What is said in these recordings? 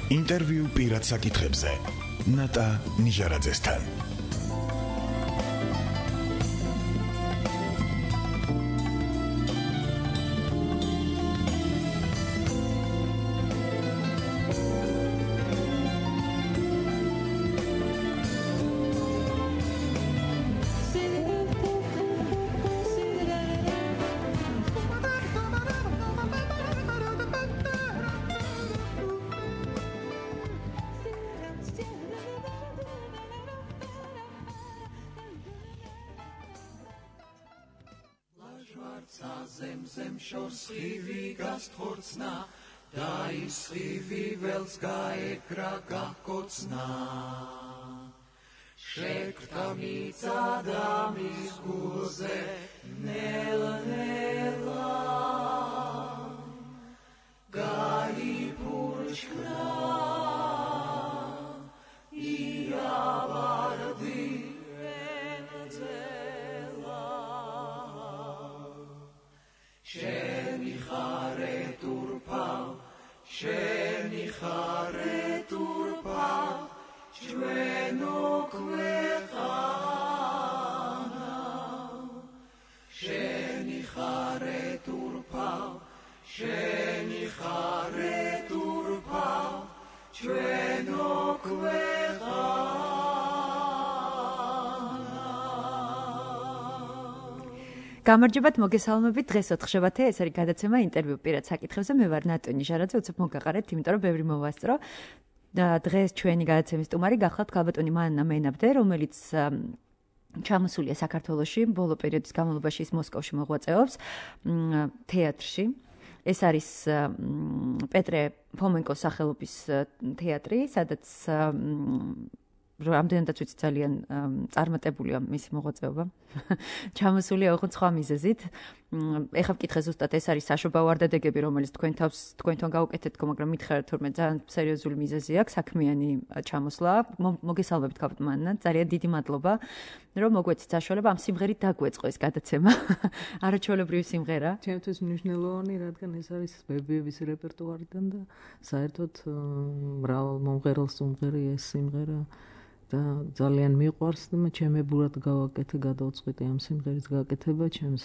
ინტერვიუ პირად საკითხებზე ნატა ნიჟარაძესთან. Zem shors khivi gastkhortsna da is khivi vels gaekra gakhotsna shekta mitsada misguze nela gai purchna iavardi Sheni charet urpal, shveno kvechana. Sheni charet urpal, shveno kvechana. გამარჯობათ, მოგესალმებით. დღეს 4 შაბათია, ეს არის გადაცემა ინტერვიუ პირად საკითხებზე. მე ვარ ნატა ნიჟარაძე, უცებ მოგაყარეთ, იმიტომ რომ ბევრი მოვასწრო. დღეს ჩვენი გადაცემის სტუმარი გახლავთ ქალბატონი მანანა მენაბდე, რომელიც ჩამოსულია საქართველოში, ბოლო პერიოდის განმავლობაში ის მოსკოვში მოღვაწეობს თეატრში. ეს არის პეტრე ფომენკოს სახელობის თეატრი, სადაც რამდენადაც ვიცი ძალიან წარმატებულია მისი მოღვაწეობა. ჩამოსულია ოღონდ სხვა მიზეზით. ეხლა ვკითხე ზუსტად ეს არის საშობაო არდადეგები, რომელიც თქვენთან გავუკეთეთო, მაგრამ მითხრათ თურმე ძალიან სერიოზული მიზეზი აქვს, საქმიანი ჩამოსვლა. მოგესალმებით ქალბატონ მანანა, ძალიან დიდი მადლობა, რომ მოგვეცით საშუალება ამ სიმღერით დაგვეწყო ეს გადაცემა. არაჩვეულებრივი სიმღერა. ჩემთვის მნიშვნელოვანი, რადგან ეს არის ბებიების რეპერტუარიდან და საერთოდ მრავალ მომღერალს უმღერი ეს სიმღერა. და ძალიან მიყვარს და ჩემებურად გავაკეთე, გადავწყვიტე ამ სიმღერის გაკეთება ჩემს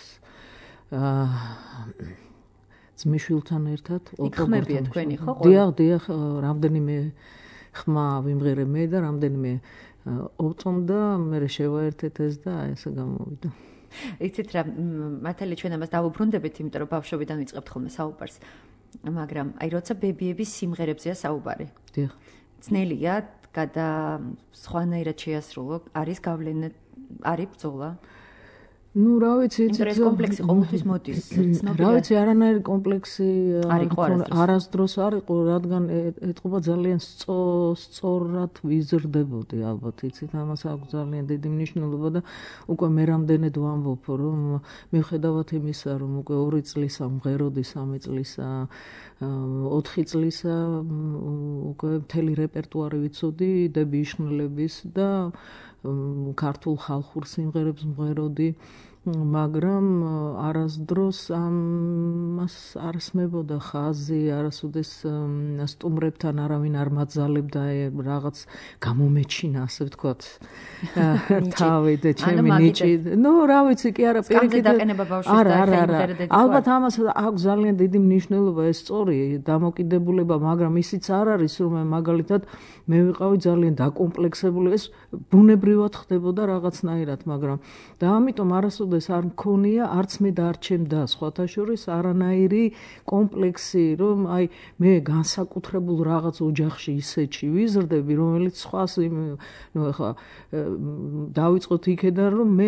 ძმისშვილთან ერთად. იქხმებია თქვენი, ხო? დიახ, რამდენიმე ხმა ვიმღერე მე და რამდენიმე ოპტომ და მე შევაერთეთ ეს და ესე გამოვიდა. იცით რა, მართალია ჩვენ ამას დავუბრუნდებით, იმიტომ რომ ბავშვობიდან ვიწყებთ ხოლმე საუბარს. მაგრამ აი როცა ბებიების სიმღერებზეა საუბარი. დიახ. ძნელია გადა სხვანაირად შეასრულო, არის გავლენა, არის ბრძოლა? ნუ რა ვიცი, ეს კომპლექსი ყოველთვის მოდის. რა ვიცი, არანაირი კომპლექსი არასდროს არ იყო, რადგან ეთყობა ძალიან სწორად ვიზრდებოდი, ალბათ იცით, ამას აქვს ძალიან დიდი მნიშვნელობა და უკვე მე რამდენად ვამბობ, რომ მიუხედავად იმისა, რომ უკვე 2 წლისა მღეროდი, 3 წლისა 4 წლისა უკვე მთელი რეპერტუარი ვიცოდი, დები იშნელების და ქართულ ხალხურ სიმღერებს მღეროდი, მაგრამ არასდროს ამას არ სმებოდა ხაზი, არასოდეს სტუმრებთან არავინ არ მაძალებდა რაღაც გამომეჩინა, ასე ვთქვათ, თავი და ჩემი ნიჭი. ნუ რა ვიცი, კი არა, პირიქით არა. ალბათ ამას აქვს ძალიან დიდი მნიშვნელობა, ეს სწორი დამოკიდებულება, მაგრამ ისიც არ არის, რომ მაგალითად მე ვიყავი ძალიან დაკომპლექსებული, ეს ბუნებრივად ხდებოდა რაღაცნაირად, მაგრამ და ამიტომ არასოდეს არ მქონია, არც მე და არც ჩემ და სხვათა შორის არანაირი კომპლექსი, რომ აი მე განსაკუთრებულ რაღაც ოჯახში ისეთში ვიზრდები, რომელიც სხვას ნუ ეხლა დავიწყოთ იქედან, რომ მე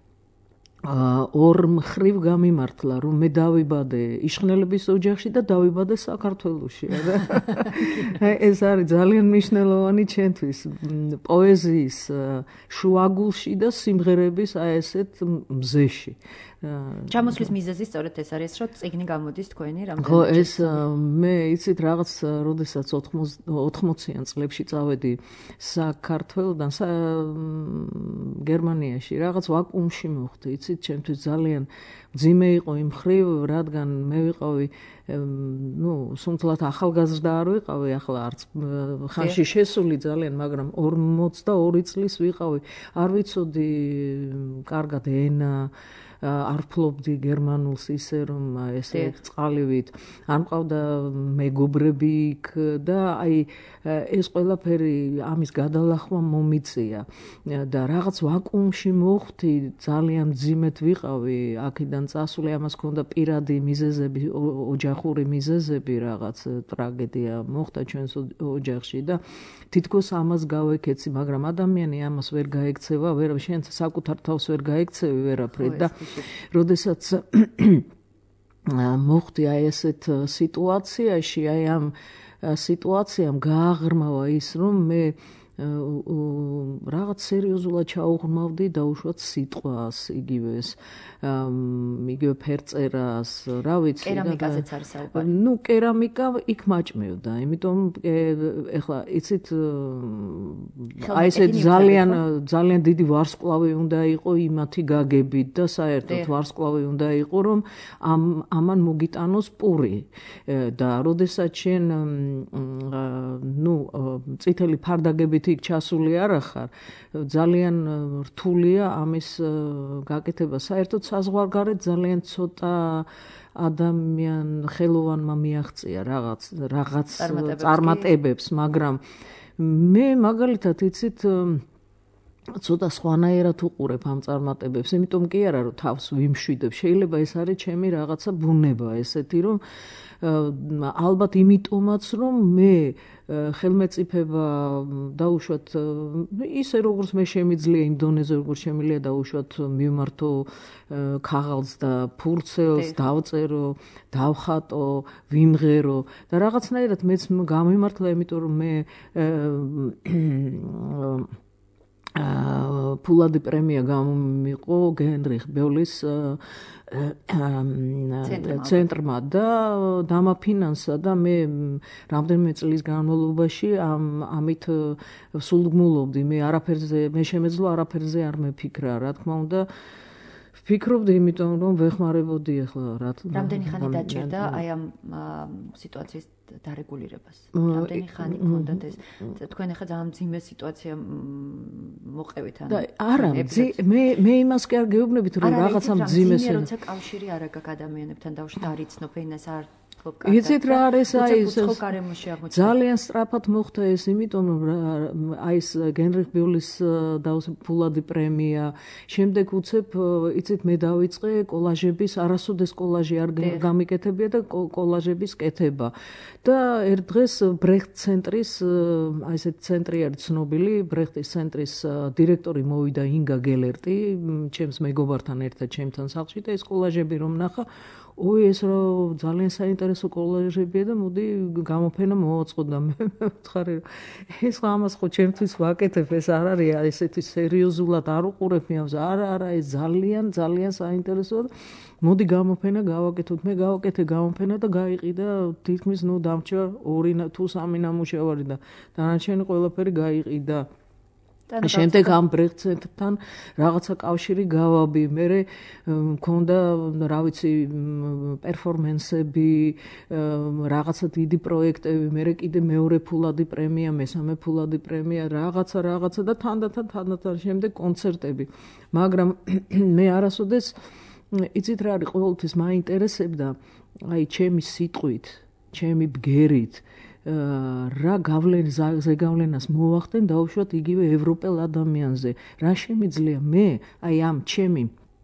ორ მხრივ გამიმართლა, რომ მე დავიბადე იშხნელების ოჯახში და დავიბადე საქართველოში. ეს არის ძალიან მნიშვნელოვანი ჩემთვის პოეზიის შუაგულში და სიმღერების აი ესეთ მზეში. ჩამოსვლის მიზეზი სწორედ ეს არის, რომ წიგნი გამოდის თქვენი რამდენიმე. ხო, ეს მე იცით რაღაც, როდესაც 80-იან წლებში წავედი საქართველოდან გერმანიაში, რაღაც ვაკუუმში მოხდი, იცით იცით, ჩემთვის ძალიან მძიმე იყო იმ ხრივ, რადგან მე ვიყავი სუმთლად ახალგაზრდა არ ვიყავი, ახლა არც ხანში შესული ძალიან, მაგრამ 42 წლის ვიყავი, არ ვიცოდი კარგად ენა, არ ფლობდი გერმანულს ისე რომ ესე წყალივით, არ მყავდა მეგობრები იქ და აი ეს ყველაფერი ამის გადალახვა მომიწია და რაღაც ვაკუუმში მოხვდი, ძალიან მძიმედ ვიყავი, აქედან წასული, ამას ჰქონდა პირადი მიზეზები, ოჯახური მიზეზები, რაღაც ტრაგედია მოხდა ჩვენს ოჯახში და თითქოს ამას გავეკეცი, მაგრამ ადამიანი ამას ვერ გაექცევა, შენ საკუთარ თავს ვერ გაექცევი ვერაფრით და როდესაც მოხდი აი ესეთ სიტუაციაში, აი ამ სიტუაციამ გააღრმავა ის, რომ მე რაღაც სერიოზულად ჩაუღრმავდი დაუშვათ სიტყვას, იგივე ფერწერას, რა ვიცი. კერამიკაზეც არის საუბარი. კერამიკა იქ მაჭმევდა, იმიტომ ეხლა იცით აი ესეთ ძალიან დიდი ვარსკვლავი უნდა იყო იმათი გაგებით და საერთოდ ვარსკვლავი უნდა იყო, რომ ამან მოგიტანოს პური და როდესაც შენ წითელი ფარდაგებით იქ ჩასული არ ახარ, ძალიან რთულია ამის გაკეთება. საერთოდ საზღვარგარეთ ძალიან ცოტა ხელოვანმა მიაღწია რაღაც წარმატებებს, მაგრამ მე მაგალითად იცით ცოტა სხვანაირად უყურებ ამ წარმატებებს, იმიტომ კი არა რომ თავს ვიმშვიდებ, შეიძლება ეს არის ჩემი რაღაცა ბუნება ესეთი, რომ ალბათ იმიტომაც რომ მე ხელმეწიფება დაუშვათ ისე როგორც მე შემიძლია იმ დონეზე როგორც შემიძლია დაუშვათ მივმართო ქაღალდს და ფურცელს, დავწერო, დავხატო, ვიმღერო და რაღაცნაირად მეც გამიმართლა, იმიტომ რომ მე ფულადი პრემია გამომიყო გენრიხ ბევლის ცენტრმა და დამაფინანსა და მე რამდენიმე წლის განმავლობაში ამით სულგმულობდი, მე შემეძლო არაფერზე არ მეფიქრა, რა თქმა უნდა ვფიქრობდი, იმიტომ რომ ვეხმარებოდი ახლა რამდენი ხანი დაჭირდა აი ამ სიტუაციის დარეგულირებას. რამდენი ხანი გქონდათ ეს? თქვენ ახლა ძალიან მძიმე სიტუაცია მოყევით ან არა, მე იმას კი არ გეუბნებით, რომ რაღაცა მძიმეს როცა კავშირი არ აქვს ადამიანებთან დავშოთ არ იცნობ ენას არ იცით რა არის ძალიან სწრაფად მოხდა ეს, იმიტომ რომ აი ეს გენრიხ ბიულის ფულადი პრემია, შემდეგ უცებ იცით მე დავიწყე კოლაჟების, არასოდეს კოლაჟი არ გამიკეთებია და კოლაჟების კეთება. და ერთ დღეს ბრეხტ ცენტრის, აი ესეთ ცენტრი არის ცნობილი, ბრეხტის ცენტრის დირექტორი მოვიდა ინგა გელერტი, ჩემს მეგობართან ერთად ჩემთან სახლში და ეს კოლაჟები რომ ნახა, ეს რომ ძალიან საინტერესო კოლაჟებია და მოდი გამოფენა მოვაწყო და მე ვთხარი რომ ეს ამას ხო ჩემთვის ვაკეთებ, ეს არ არის ესეთი სერიოზულად არ უყურებ მეავს, არა, ეს ძალიან საინტერესოა და მოდი გამოფენა გავაკეთოთ. მე გავაკეთე გამოფენა და გაიყიდა თითქმის დამრჩა 2 თუ 3 ნამუშევარი და დანარჩენი ყველაფერი გაიყიდა. შემდეგ ამ ბრეხტთან რაღაცა კავშირი გავაბი, მე მქონდა რა ვიცი პერფორმენსები, რაღაცა დიდი პროექტები, მე კიდე მეორე ფულადი პრემია, მესამე ფულადი პრემია, რაღაცა და თანდათან შემდეგ კონცერტები. მაგრამ მე არასოდეს იცით რა არის ყოველთვის მაინტერესებდა, აი ჩემი სიტყვით, ჩემი ბგერით რა ზეგავლენას მოვახდენ დაუშვათ იგივე ევროპელ ადამიანზე. რა შემიძლია მე აი ამ ჩემი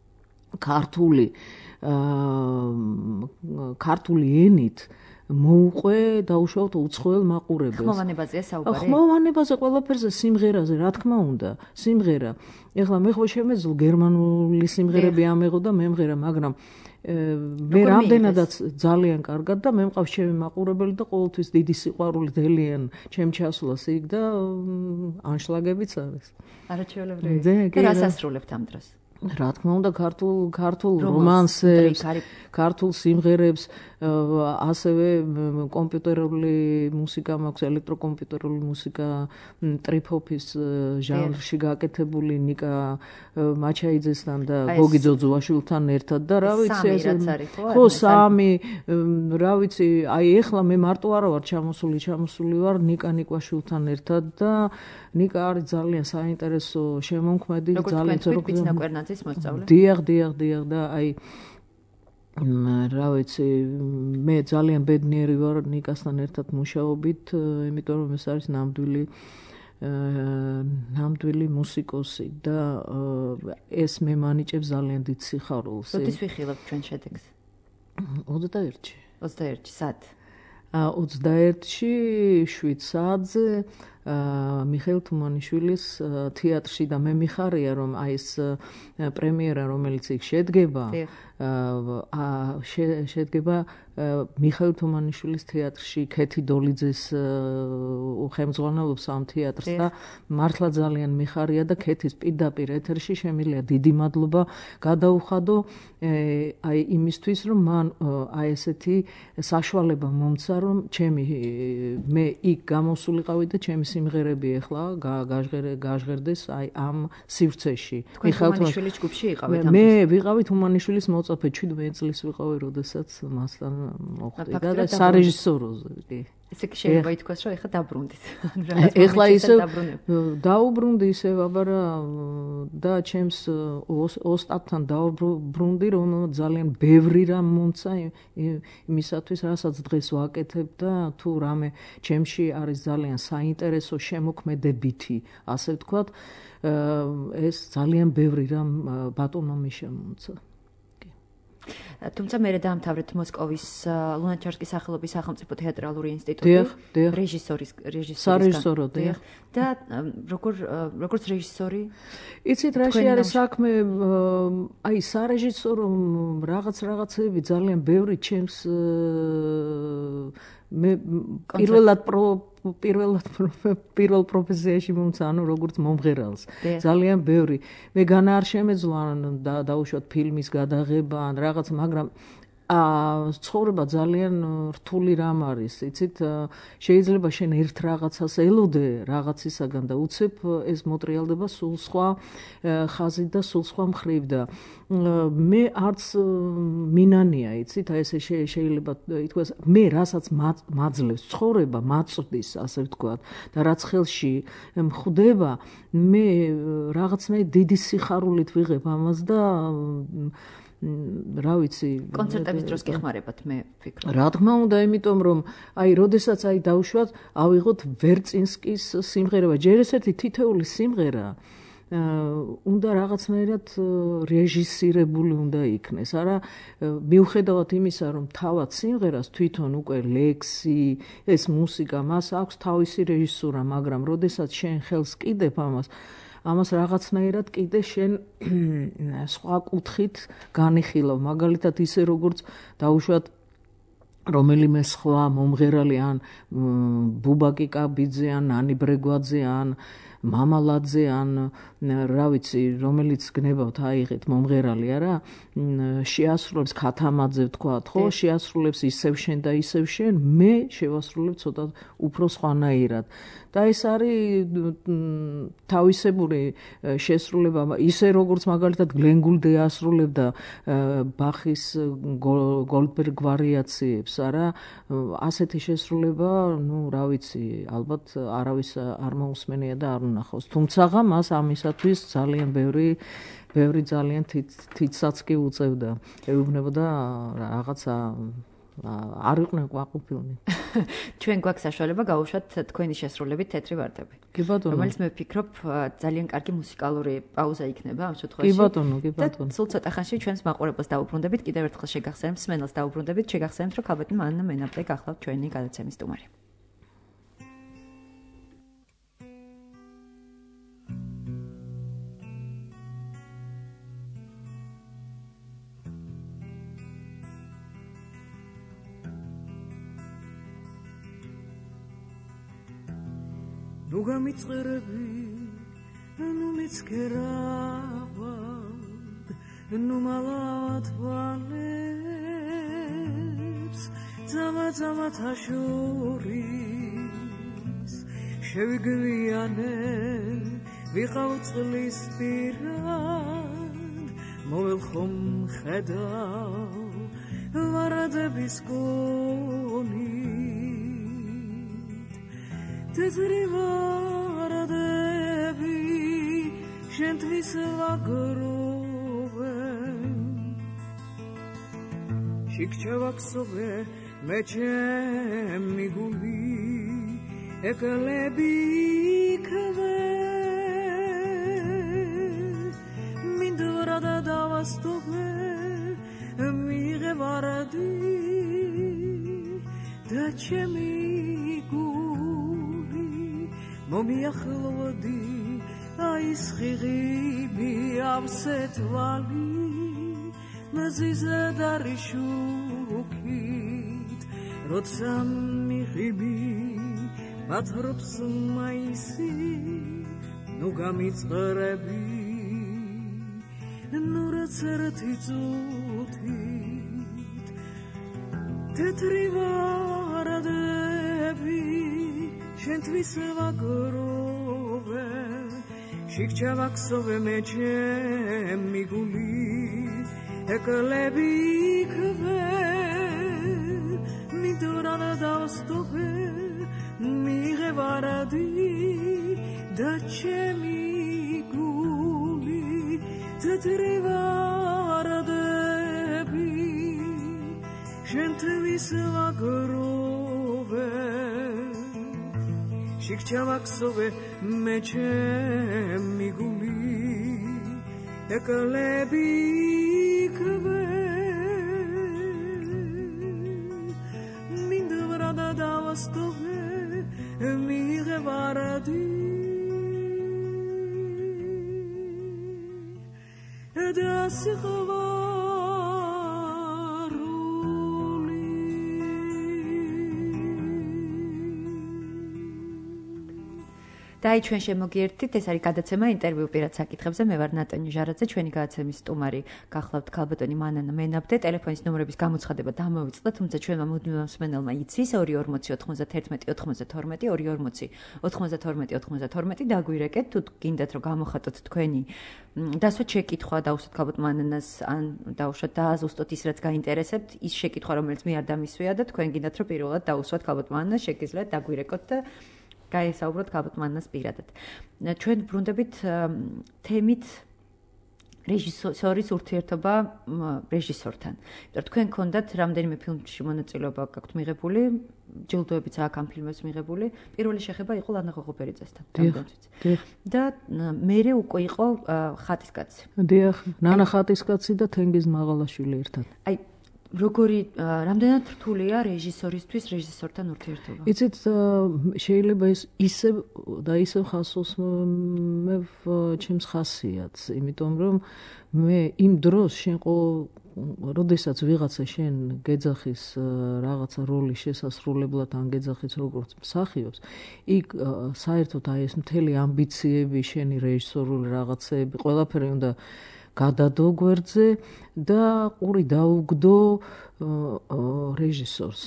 ქართული ენით მოუყვე დაუშვათ უცხოელ მაყურებელს. ხმოვანებაზეა საუბარი? ხმოვანებაზე, ყველაფერზე, სიმღერაზე, რა თქმა უნდა, სიმღერა. ეხლა მე ხო შემეძლო გერმანული სიმღერები ამეღო და მემღერა, მაგრამ მე რამდენადაც ძალიან კარგად და მე მყავს ჩემი მაყურებელი და ყოველთვის დიდი სიყვარულით ელიან ჩემ ჩასვლას იქ და ანშლაგებიც არის. არაჩვეულებრივი. და რას ასრულებთ ამ დროს? რა თქმა უნდა ქართულ რომანსებს, ქართულ სიმღერებს, ასევე კომპიუტერული მუსიკა მაქვს, ელექტროკომპიუტერული მუსიკა, ტრიპ-ჰოპის ჟანრში გაკეთებული ნიკა მაჩაიძესთან და გოგი ძოძუაშვილთან ერთად და რა ვიცი ხო სამი რა ვიცი აი ეხლა მე მარტო არა ვარ ჩამოსული ვარ ნიკა ნიკვაშვილთან ერთად და ნიკა არის ძალიან საინტერესო შემომქმედი ძალიან ძოროგვერნაძის მოსწავლე დიახ და აი რა ვიცი მე ძალიან ბედნიერი ვარ ნიკასთან ერთად მუშაობით იმიტომ რომ ეს არის ნამდვილი მუსიკოსი და ეს მე მანიჭებს ძალიან დიდ სიხარულს. როდის ვიხილავთ ჩვენ შედეგს? 21-ში. 21-ში სად? 21-ში 7 საათზე მიხეილ თუმანიშვილის თეატრში და მე მიხარია რომ აი ეს პრემიერა რომელიც იქ შედგება შედგება მიხეილ თუმანიშვილის თეატრში ქეთი დოლიძეს ხელმძღვანელობს ამ თეატრს და მართლა ძალიან მიხარია და ქეთის პირდაპირ ეთერში შემიძლია დიდი მადლობა გადაუხადო აი იმისთვის რომ მან აი ესეთი საშუალება მომცა რომ მე იქ გამოსულიყავი და ჩემი სიმღერები ახლა გაჟღერდეს აი ამ სივრცეში. მიხეილ თუმანიშვილის ჯგუფში იყავით ამ მე ვიყავი თუმანიშვილის მოწაფე 17 წლის ვიყავი როდესაც მასთან მოხდა და სარეჟისოროზე კი ესე კი შეიძლება ითქვას რომ ეხლა დაბრუნდით ეხლა ისე დაუბრუნდი ისე აბარა და ჩემს ოსტატთან დაუბრუნდი რომ ძალიან ბევრი რამ მომცა იმისათვის რასაც დღეს ვაკეთებ და თუ რამე ჩემში არის ძალიან საინტერესო შემოქმედებითი ასე ვთქვათ ეს ძალიან ბევრი რამ ბატონმა მიშემომცა თუმცა მე დაამთავრეთ მოსკოვის ლუნაჩარსკის სახელობის სახელმწიფო თეატრალური ინსტიტუტი სარეჟისორო და როგორც რეჟისორი იცით რაში არის საქმე აი სარეჟისორო რაღაცები ძალიან ბევრი ჩემს მე პირველ პროფესიაში მომცა ანუ როგორც მომღერალს ძალიან ბევრი მე განა არ შემეძლო დაუშვათ ფილმის გადაღება ან რაღაც მაგრამ ცხოვრება ძალიან რთული რამ არის იცით შეიძლება შენ ერთ რაღაცას ელოდე რაღაცისაგან და უცებ ეს მოტრიალდება სულ სხვა ხაზით და სულ სხვა მხრივ და მე არც მინანია იცით აი ესე შეიძლება ითქვას მე რასაც მაძლევს ცხოვრება მაწვდის ასე ვთქვათ და რაც ხელში მხვდება მე რაღაცნაირ დიდი სიხარულით ვიღებ ამას და რა ვიცი კონცერტების დროს გეხმარებათ მე ვფიქრობ რა თქმა უნდა იმიტომ რომ აი როდესაც აი დავუშვათ ავიღოთ ვერწინსკის სიმღერა ჯერ ესეთი თითეული სიმღერა უნდა რაღაცნაირად რეჟისირებული უნდა იქნეს არა მიუხედავად იმისა რომ თავად სიმღერას თვითონ უკვე ლექსი ეს მუსიკა მას აქვს თავისი რეჟისურა მაგრამ როდესაც შენ ხელს კიდებ ამას რაღაცნაირად კიდე შენ სხვა კუთხით განიხილავ მაგალითად ისე როგორც დაუშვათ რომელიმე სხვა მომღერალი ან ბუბაკი კაბიძე ან ნანი ბრეგვაძე ან მამალაძე ან რა ვიცი რომელიც გნებავთ აიღეთ მომღერალი არა შეასრულებს ქათამაძე ვთქვათ ხო შეასრულებს ისევ შენ და ისევ შენ მე შევასრულებ ცოტა უფრო სხვანაირად და ეს არის თავისებური შესრულება ისე როგორც მაგალითად გლენ გულდი ასრულებდა ბახის გოლდბერგ ვარიაციებს არა ასეთი შესრულება ნუ რა ვიცი ალბათ არავის არ მოусმენია და არ უნახავს თუმცა მას ამისათვის ძალიან ბევრი ძალიან თითსაც კი უწევდა ეუბნებოდა რაღაცა არ იყვნენ ყვაყუპილნი ჩვენ გვაქვს საშუალება გავუშვათ თქვენი შესრულებით თეთრი ვარდები კი ბატონო რომელიც მე ვფიქრობ ძალიან კარგი მუსიკალური პაუზა იქნება ამ შემთხვევაში კი ბატონო სულ ცოტა ხანში ჩვენს მაყურებელს დაუბრუნდებით კიდევ ერთხელ შეგახსენებთ მსმენელს დაუბრუნდებით შეგახსენებთ რომ ქალბატონი ანნა მენაბლე გახლავთ ჩვენი გადაცემის სტუმარი ნუ გამიწყერები ნუ მიცქერავა ნუ მალავად ვალებს ძამა თაშურის შევიგვიანე ვიყავ წყლის პირად მოველხომ ხედავ ვარადების გონით თეთრი ვარადები შენთვის ვაგროვენ შიქჩევაქსოვე მე ჩემი გული ეკლები იქვე მინდვრა და დავასტოვე მიღევარადი და ჩემი გული მომიახლოვდი აი სხიღი ავსე თვალი მზიზე და რიშუქით როცა მიღიბი მათრობს მაისი ნუ გამიწყრები ნუ რაც ერთი წუთით თეთრი ვარადები შენთვის ვაგროვე შიქჩევაქსოვე მე ჩემი გული ეკლები იქვე მინდვრა და დავსტოვე მიღევარადი და ჩემი გული თეთრი ვარადები შენთვის ვაგროვე შიქჩევაქსოვე მე ჩემი გული ეკლები იქვე მინდვრა და დავასტოვე მიღევარადი და სიყვარული და აი ჩვენ შემოგიერთით ეს არის გადაცემა ინტერვიუ პირად საკითხებზე მე ვარ ნატონი ჟარაძე ჩვენი გადაცემის სტუმარი გახლავთ ქალბატონი მანანა მენაბდე ტელეფონის ნომრების გამოცხადება დამოვიწყდა თუმცა ჩვენმა მუდმივ მსმენელმა იცის 240-91-92-92 დაგვირეკეთ თუ გინდათ რომ გამოხატოთ თქვენი დასვათ შეკითხვა დაუსვათ ქალბატონ მანანას ან დაუშვათ დააზუსტოთ ის რაც გაინტერესებთ ის შეკითხვა რომელიც მე არ დამისვია და თქვენ გინდათ რომ პირველად დაუსვათ ქალბატონ მანანას შეგიძლიათ დაგვირეკოთ და გაესაუბროთ ქალბატონ მანანას პირადად. ჩვენ ბრუნდებით თემით რეჟისორის ურთიერთობა რეჟისორთან. იმიტომ რომ თქვენ გქონდათ რამდენიმე ფილმში მონაწილეობა გაქვთ მიღებული, ჯილდოებიც აქვს ამ ფილმებს მიღებული. პირველი შეხება იყო ლანა ღოღობერიძესთან. და მერე უკვე იყო ხატისკაცი. დიახ, ნანა ხატისკაცი და თენგიზ მაღალაშვილი ერთად. აი როგორი რამდენად რთულია რეჟისორისთვის რეჟისორთან ურთიერთობა? იცით შეიძლება ის ისევ და ისევ ხასოსმევ ჩემს ხასიათს, იმიტომ რომ მე იმ დროს შენ როდესაც ვიღაცა შენ გეძახის რაღაცა როლის შესასრულებლად ან გეძახის როგორც მსახიობს, იქ საერთოდ აი ეს მთელი ამბიციები, შენი რეჟისორული რაღაცეები, ყველაფერი უნდა გადადო გვერდზე და ყური დაუგდო რეჟისორს.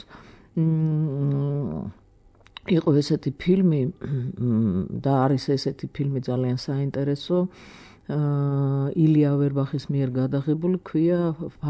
იყო ესეთი ფილმი და არის ესეთი ფილმი ძალიან საინტერესო ილია ვერბახის მიერ გადაღებული, ქვია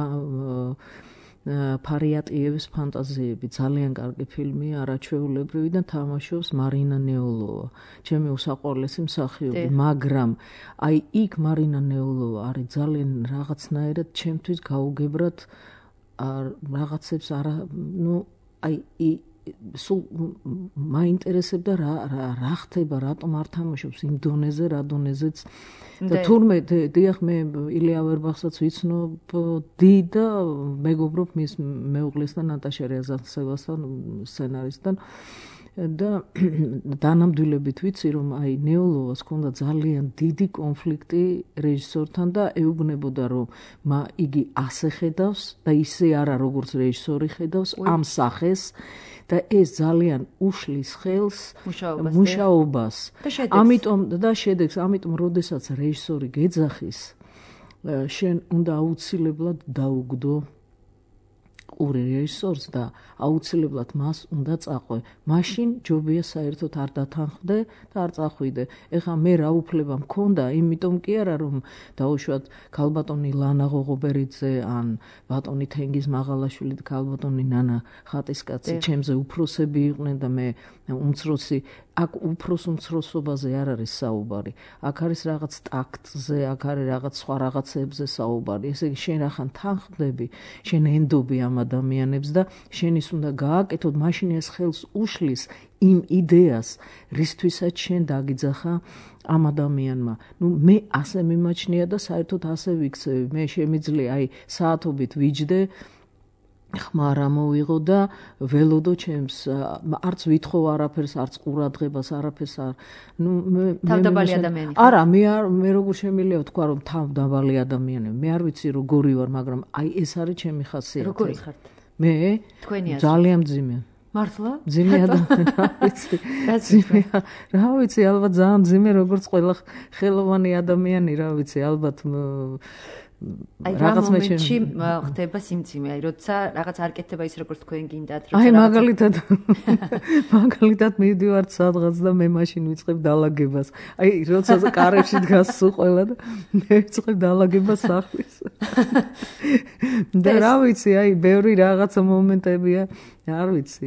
ფარიატიევის ფანტაზიები, ძალიან კარგი ფილმია, არაჩვეულებრივი და თამაშობს მარინა ნეოლოვა. ჩემი უსაყვარლესი მსახიობი, მაგრამ აი იქ მარინა ნეოლოვა არის ძალიან რაღაცნაირად ჩემთვის გაუგებრად რაღაცებს არა, აი სულ მაინტერესებდა რა ხდება, რატომ არ თამაშობს იმ დონეზე, რა დონეზეც და თურმე დიახ მე ილია ვერბახსაც ვიცნობდი და მეგობრობ მის მეუღლესთან ნატაშა რიაზანცევასთან სცენარისტთან და დანამდვილებით ვიცი რომ აი ნეოლოვას ჰქონდა ძალიან დიდი კონფლიქტი რეჟისორთან და ეუბნებოდა რომ იგი ასე ხედავს და ისე არა როგორც რეჟისორი ხედავს ამ სახეს და ეს ძალიან უშლის ხელს მუშაობას. ამიტომ და შედეგს, ამიტომ როდესაც რეჟისორი გეძახის შენ უნდა აუცილებლად დაუგდო ყური რეჟისორს და აუცილებლად მას უნდა წაყვე. მაშინ ჯობია საერთოდ არ დათანხმდე და არ წახვიდე. ეხლა მე რა უფლება მქონდა, იმიტომ კი არა რომ დაუშვათ ქალბატონი ლანა ღოღობერიძე ან ბატონი თენგიზ მაღალაშვილი და ქალბატონი ნანა ხატისკაცი ჩემზე უფროსები იყვნენ და მე უმცროსი. აქ უმცროსობაზე არ არის საუბარი. აქ არის რაღაც ტაქტზე, აქ არის რაღაც სხვა რაღაცებზე საუბარი. ესე იგი შენ ახან თანხმდები, შენ ენდობი ამ ადამიანებს და შენის უნდა გააკეთოთ, მაშინ ეს ხელს უშლის იმ იდეას, რისთვისაც შენ დაგიძახა ამ ადამიანმა. მე ასე მიმაჩნია და საერთოდ ასე ვიქცევი. მე შემიძლია საათობით ვიჯდე, ხმა რა მოვიღო და ველოდო ჩემს არც ვითხოვ არაფერს, არც ყურადღებას არაფერს არ. თავდაბალი ადამიანი. არა, მე როგორ შემიძლია ვთქვა რომ თავდაბალი ადამიანები. მე არ ვიცი როგორი ვარ, მაგრამ ეს არის ჩემი ხასიათი. როგორი ხართ? მე თქვენი აზრით. ძალიან მძიმე. მართლა? მძიმე ადამიანი, რა ვიცი. რა ვიცი, ალბათ ძალიან მძიმე, როგორც ყველა ხელოვანი ადამიანი, რა ვიცი, ალბათ რაღაც მომენტში ხდება სიმძიმე, როცა რაღაც არ კეთდება ის როგორც თქვენ გინდათ, მაგალითად მივდივარ სადღაც და მე მაშინ ვიწყებ დალაგებას. როცა კარებში დგას სულ ყველა და მე ვიწყებ დალაგებას სახლის. და რა ვიცი, ბევრი რაღაცა მომენტებია, არ ვიცი.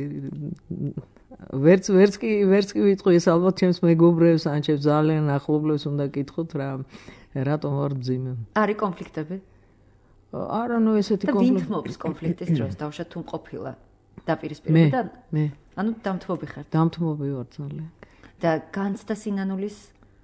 ვერც კი ვიტყვი, ეს ალბათ ჩემს მეგობრებს ან ჩემს ძალიან ახლობლებს უნდა გითხოთ რა. რატომ ვარ მძიმე? არის კონფლიქტები? არა, ესეთი კონფლიქტი. და ვინ თმობს კონფლიქტის დროს? დავუშვათ თუ მყოფილა დაპირისპირება და მე. დამთმობი ხარ. დამთმობი ვარ ძალიან. და განცდა სინანულის?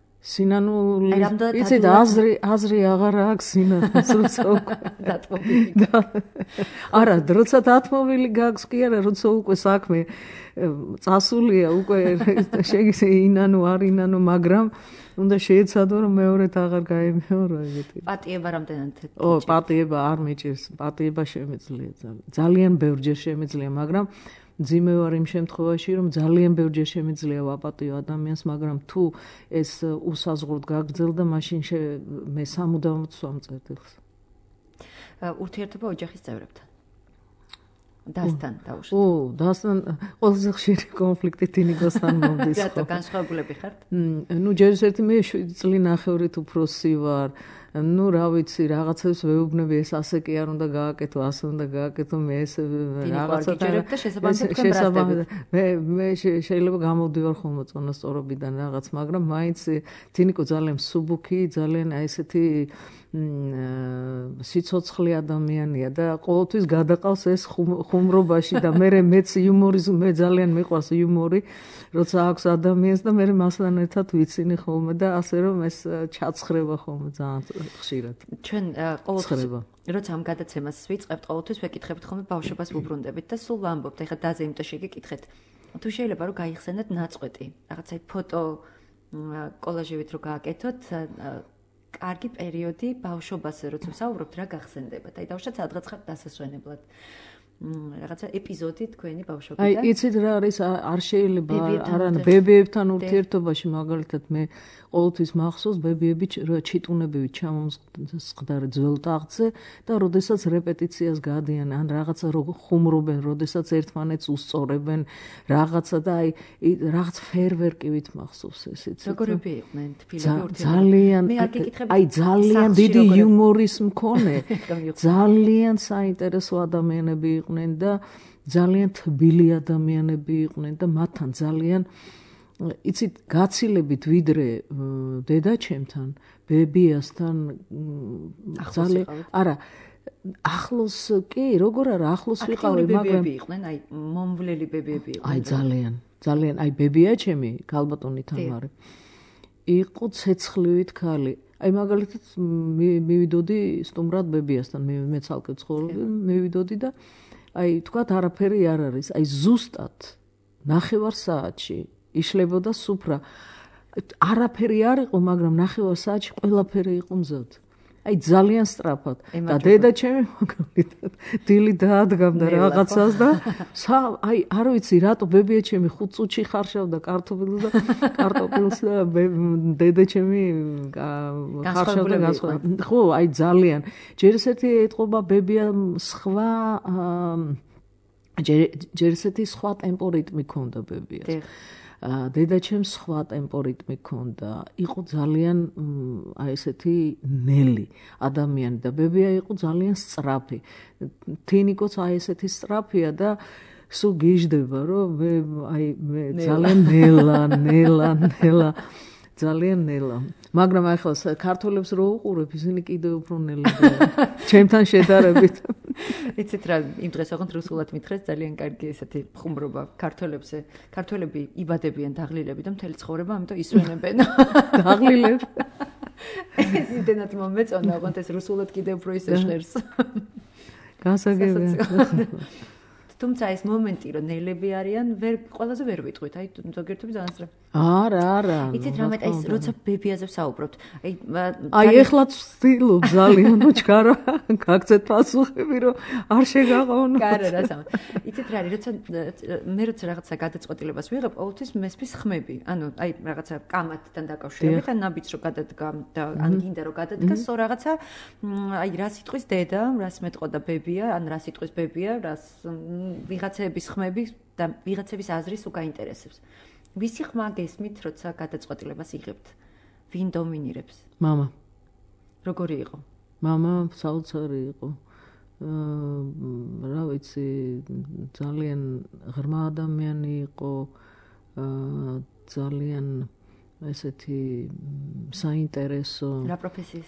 იცით, აზრი აღარ აქვს სინანულს, როცა უკვე დათმობილი. არა, როცა დათმობილი გაქვს კი არა, როცა უკვე საქმე წასულია, უკვე შეგიძლია ინანო არ ინანო, მაგრამ უნდა შეეცადო რომ მეორედ აღარ გაემეორო ეგეთი. პატიება რამდენად? პატიება არ მეჭირს, პატიება შემეძლია ძალიან ბევრჯერ შემეძლია, მაგრამ მძიმე ვარ იმ შემთხვევაში, რომ ძალიან ბევრჯერ შემეძლია ვაპატიო ადამიანს, მაგრამ თუ ეს უსაზღვროდ გაგრძელდა, მაშინ მე სამუდამოდ ვსვამ წერტილს. ურთიერთობა ოჯახის წევრებთან. დასთან დავუშვათ. დასთან ყველაზე ხშირი კონფლიქტი თინიკოსთან მომდის. რატო განსხვავებულები ხართ? ჯერ ერთი მე 7 წელი ნახევრით უფროსი ვარ. რა ვიცი, რაღაცებს ვეუბნები, ეს ასე კი არ უნდა გააკეთო, ასე უნდა გააკეთო, მე ეს რაღაცათა შესაბამისად მე შეიძლება გამოვდივარ ხოლმე წონასწორობიდან რაღაც, მაგრამ მაინც თინიკო ძალიან მსუბუქი, ძალიან ესეთი სიცოცხლე ადამიანია და ყოველთვის გადაყავს ეს ხუმრობაში და მეც იუმორიზმი, მე ძალიან მიყვარს იუმორი, როცა აქვს ადამიანს და მე მასთან ერთად ვიცინი ხოლმე და ასე რომ ეს ჩაცხრება ხოლმე ძალიან ხშირად. ჩვენ ყოველთვის როცა ამ გადაცემას ვიწყებთ, ყოველთვის ვეკითხებთ ხოლმე ბავშვობას ვუბრუნდებით და სულ ვამბობთ, ეხლა დაზე იმიტომ შეგეკითხეთ. თუ შეიძლება რომ გაიხსენოთ ნაწყვეტი, რაღაცა ფოტო კოლაჟებით რო გააკეთოთ, კარგი პერიოდი ბავშვობაზე როცა ვსაუბრობთ, რა გახსენდებათ? დავუშვათ სადღაც ხართ დასასვენებლად. რაღაცა ეპიზოდი თქვენი ბავშვობიდან. იცით რა არის, არ შეიძლება არანა ბებიებთან ურთიერთობაში, მაგალითად მე ყოველთვის მახსოვს ბებიები ჩიტუნებივით ჩამომსხდარი ძველ ტახტზე და როდესაც რეპეტიციას გადიან ან რაღაცა ხუმრობენ, როდესაც ერთმანეთს უსწორებენ რაღაცა და რაღაც ფერვერკივით მახსოვს ეს იცით. როგორები იყვნენ თბილისში ურთიერთობები? ძალიან დიდი იუმორის მქონე, ძალიან საინტერესო ადამიანები იყვნენ და ძალიან თბილი ადამიანები იყვნენ და მათთან ძალიან იცით გაცილებით ვიდრე დედაჩემთან, ბებიასთან ძალიან არა ახლოს კი, როგორ არა ახლოს ვიყავი, მაგრამ იყვნენ, მომვლელი ბებიები იყვნენ. ძალიან, ბებიაჩემი, ქალბატონი თამარი. იყო ცეცხლივით ქალი. მაგალითად მივიდოდი სტუმრად ბებიასთან, მე ცალკე ცხოვრობდი, მივიდოდი და თქვათ არაფერი არ არის, ზუსტად 9 საათში იშლებოდა სუფრა. არაფერი არ იყო, მაგრამ 9 საათში ყველაფერი იყო მზად. აი ძალიან სწრაფად და დედა ჩემი მაგალითად დილი დაადგამდა რაღაცას და აი არ ვიცი რატო ბებია ჩემი 5 წუთში ხარშავდა კარტოფილს და დედა ჩემი ხარშავდა განსხვავებული ხო აი ძალიან ჯერ ესეთი ეთყობა ბებია სხვა ჯერ ესეთი სხვა ტემპორიტმი ქონდა ბებიას დედა ჩემს სხვა ტემპორიტმი ქონდა იყო ძალიან აი ესეთი ნელი ადამიანი და ბებია იყო ძალიან სწრაფი თინიკოც აი ესეთი სწრაფია და სულ გიждდება რომ მე ძალიან ნელა ძალიან ნელა მაგრამ ახლა ქართველებს რო უყურებ ისინი კიდევ უფრო ნელებია ჩემთან შედარებით იცით რა იმ დღეს ოღონდ რუსულად მითხრეს ძალიან კარგი ესეთი ხუმრობა ქართველებზე ქართველები იბადებიან დაღლილები და მთელი ცხოვრება ამიტომ ისვენებენ დაღლილები ეს იმდენად მომეწონა ოღონდ ეს რუსულად კიდევ უფრო ისე ჟღერს გასაგებია თუმცა ეს მომენტი რომ ნელები არიან ყველაზე ვერ ვიტყვით აი ზოგიერთები ძალიანსრა არა იცით რამე აი როცა ბებიაზე ვსაუბრობთ აი ეხლაც ვცდილობ ძალიან უჩქარა გაგცეთ პასუხები რომ არ შეგაყოვნო კარა რა სამა იცით რა არის როცა მე როცა რაღაცა გადაწყვეტილებას ვიღებ ყოველთვის მესმის ხმები ანუ აი რაღაცა კამათთან დაკავშირებით ან ნაბიჯს რო გადადგა და ან გინდა რომ გადადგას სო რაღაცა აი რა სიტყვის დედა რას მეტყოდა ბებია ან რა სიტყვის ბებია რას ვიღაცების ხმები და ვიღაცების აზრის უკაინტერესებს. ვისი ხმა გესმით, როცა გადაწყვეტილებას იღებთ? ვინ დომინირებს? მამა. როგორი იყო? მამა საოცარი იყო. რა ვიცი, ძალიან ღრმა ადამიანი იყო, ძალიან ესეთი საინტერესო. რა პროფესიის?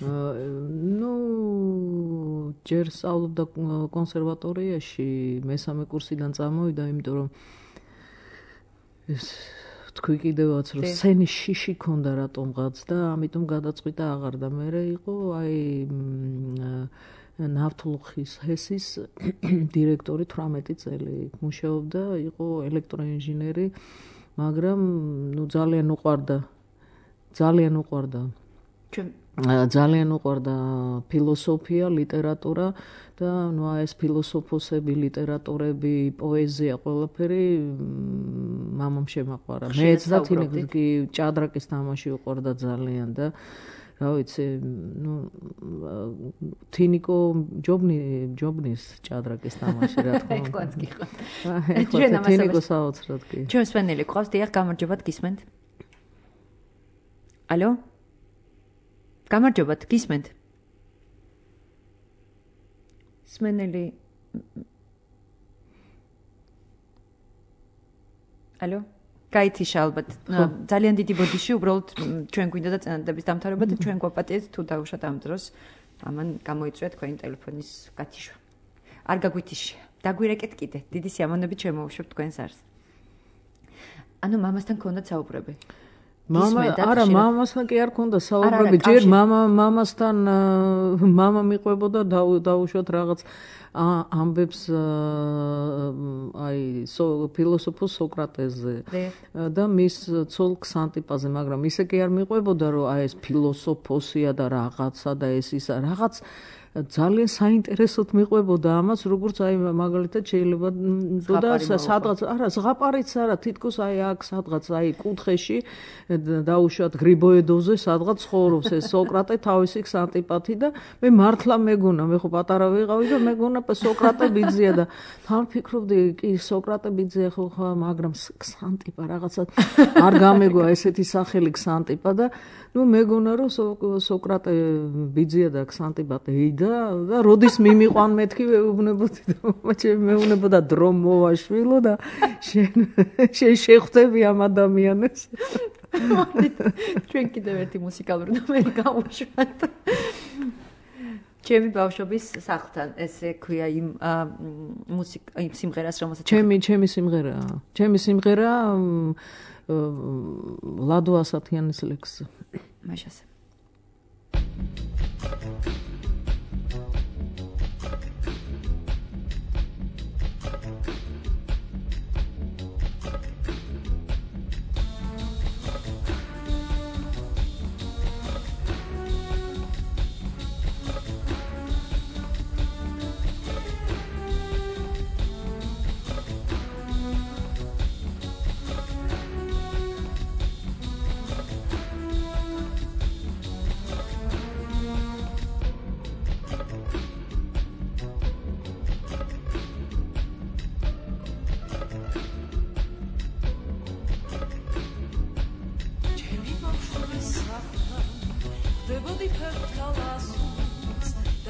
ჯერ სწავლობდა კონსერვატორიაში, მესამე კურსიდან წამოვიდა, იმიტომ რომ ეს თქვი კიდევაც რომ სცენის შიში ქონდა რატომღაც და ამიტომ გადაწყვიტა აღარ და მე იყო აი ნავთლუხის ჰესის დირექტორი 18 წელი მუშაობდა, იყო ელექტროინჟინერი, მაგრამ ძალიან უყვარდა ძალიან უყვარდა ფილოსოფია, ლიტერატურა და ეს ფილოსოფოსები, ლიტერატორები, პოეზია, ყველაფერი მამამ შემაყვარა. მეც და თინიკი ჭადრაკის თამაში უყვარდა ძალიან და რა ვიცი, თინიკო ჯობნის ჭადრაკის თამაში რა თქმა უნდა. ეხლაც კი ხო. თინიკო საოცრად კი. ჩვენ სვენელი ყავს, დიახ, გამარჯობათ, გისმენთ? ალო? გამარჯობათ, გისმენთ? სვენელი ალო? გაითიშა ალბათ. ძალიან დიდი ბოდიში, უბრალოდ ჩვენ გვინდა და წინადადების დამთავრება და ჩვენ გვაპატიეთ თუ დაუშვათ ამ დროს. ამან გამოიწვია თქვენი ტელეფონის გათიშვა. არ გაგვითიშია. დაგვირეკეთ კიდე. დიდი სიამოვნებით შემოვუშვებ თქვენს არს. ანუ მამასთან გქონდათ საუბრები? მამასთან კი არ ქონდა საუბრები. ჯერ მამასთან მამა მიყვებოდა დაუშვათ რაღაც ამბებს აი ფილოსოფოს სოკრატეზე და მის ცოლ ქსანტიპაზე, მაგრამ ისე კი არ მიყვებოდა რომ აი ეს ფილოსოფოსია და რაღაცა და ეს ისა რაღაც ძალიან საინტერესოდ მიყვებოდა ამას, როგორც აი მაგალითად შეიძლება და სადღაც არა ზღაპარიც არა, თითქოს აი აქ სადღაც აი კუთხეში დაუშვათ გრიბოედოზე სადღაც ცხოვრობს ეს სოკრატე თავისი ქსანტიპათი და მე მართლა მეგონა, მე ხო პატარა ვიყავი და მეგონა სოკრატე ბიძია და თან ფიქრობდი კი სოკრატე ბიძია ხო, მაგრამ ქსანტიპა რაღაცა არ გამეგოა ესეთი სახელი ქსანტიპა და მეგონა რომ სოკრატე ბიძია და ქსანტიპა და როდის მიმიყვან მეთქი ვეუბნებოდი და მეუბნებოდა დრო მოვაშვილო და შენ შეხვდები ამ ადამიანებს. ჩვენ კიდევ ერთი მუსიკალური ნომერი გავუშვათ. ჩემი ბავშვობის სახლთან ესე ქვია იმ სიმღერას რომელსაც ჩემი სიმღერა ლადო ასათიანის ლექსი. მაშასე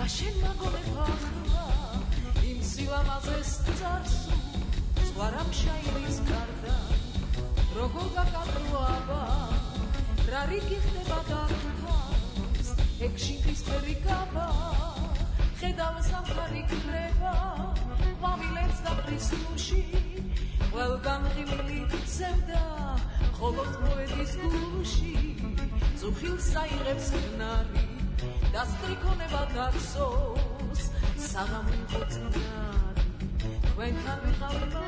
შენ მაგონება ხვა იმ სილამაზეს წარსულს ვარამ შაირის გარდა როგორ გაკარგოა რა რიგი ხდება დაგხვას ეგ შინისფერი კაბა ხედავ სამხარი კრება ყვავილებს და პრისლუში ყველგან ღიმილი ზევდა ხოლოდ მოედის გულში ზუხილს აიღებს ხნარი და სტრიქონება დაგსოს საღამო ხოცნარი თქვენთან ვიყავება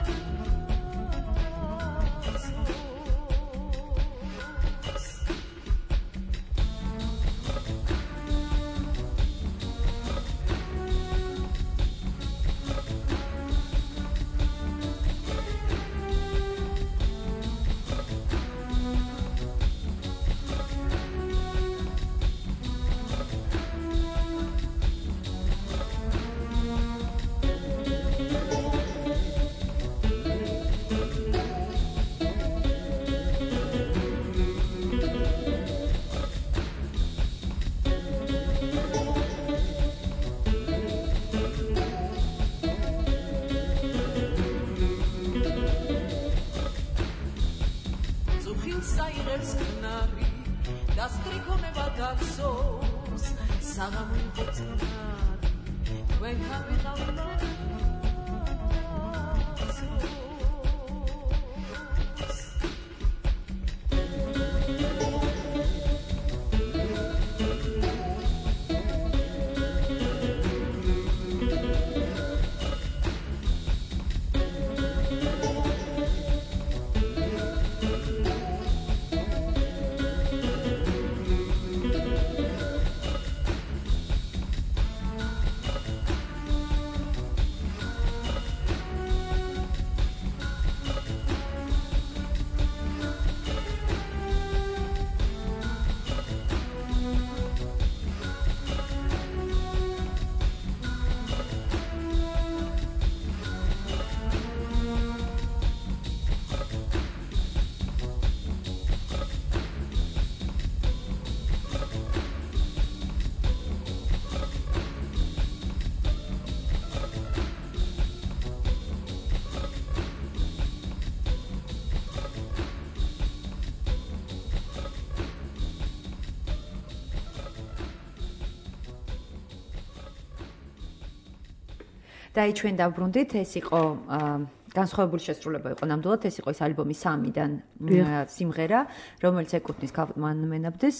და ჩვენ დავბრუნდით, ეს იყო განსხვავებული შესრულება იყო ნამდვილად, ეს იყო ეს ალბომის 3-დან სიმღერა, რომელიც ეკუთვნის მანმენაბდეს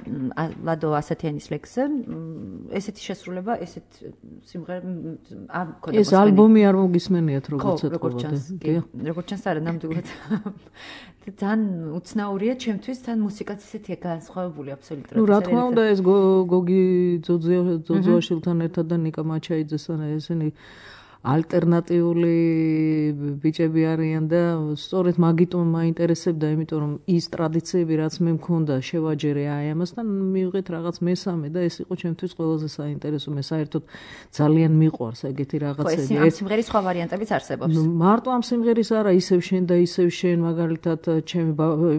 ლადო ასათიანის ლექსზე. ესეთი შესრულება, ესეთ სიმღერა ეს ალბომი არ მოგისმენიათ როგორც ეთქობოდა. როგორც ჩანს, არა ნამდვილად. თან უცნაურია ჩემთვის, თან მუსიკაც ესეთია განსხვავებული აბსოლუტურად. რა თქმა უნდა, ეს გოგი ძოძოაშვილთან ერთად და ნიკა მაჩაიძესთან ესენი ალტერნატიული ბიჭები არიან და სწორედ მაგიტომ მაინტერესებდა, იმიტომ რომ ის ტრადიციები, რაც მე მქონდა, შევაჯერე აი ამასთან, მივიღეთ რაღაც მესამე და ეს იყო ჩემთვის ყველაზე საინტერესო. მე საერთოდ ძალიან მიყვარს ეგეთი რაღაცები. ხო, ეს სიმღერის სხვა ვარიანტებიც არსებობს. მარტო ამ სიმღერის არა, ისევ შენ და ისევ შენ, მაგალითად, ჩემი